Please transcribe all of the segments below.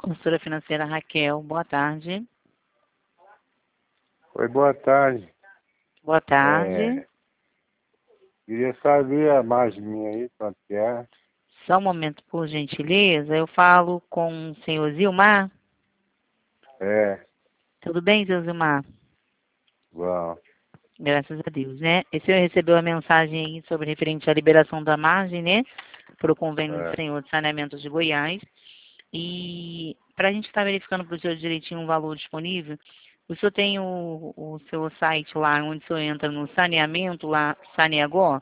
Consultora financeira Raquel, boa tarde. Oi, boa tarde. Boa tarde. Queria saber a margem minha aí, quanto que é. Só um momento, por gentileza. Eu falo com o senhor Zilmar. É, Tudo bem, seu Zilmar? bom. Graças a Deus, né? E o senhor recebeu a mensagem aí sobre referente à liberação da margem, né? Para o convênio do Senhor de Saneamento de Goiás. E para a gente estar verificando para o senhor direitinho o valor disponível, o senhor tem o seu site lá, onde o senhor entra no saneamento, lá, Saneagó?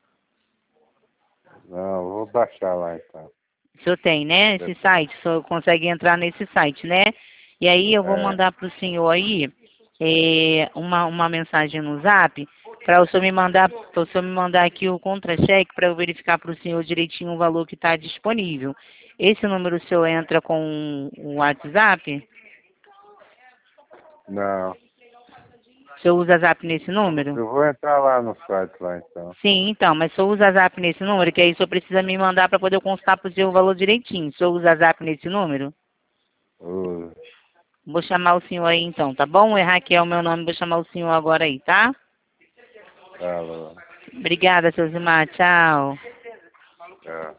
Não, vou baixar lá então. O senhor tem, né? Esse site, o senhor consegue entrar nesse site, né? E aí eu vou mandar para o senhor aí uma mensagem no Zap para o senhor me mandar aqui o contra-cheque para eu verificar para o senhor direitinho o valor que está disponível. Esse número o senhor entra com o WhatsApp? Não, O senhor usa Zap nesse número? eu vou entrar lá no site lá então. Sim, então, mas o senhor usa Zap nesse número, que aí o senhor precisa me mandar para poder eu consultar para o senhor o valor direitinho. O senhor usa Zap nesse número? Ô, Vou chamar o senhor aí então, tá bom? É Raquel, meu nome, vou chamar o senhor agora aí, tá? tá bom. Obrigada, seu Zimar. Tchau. Tchau.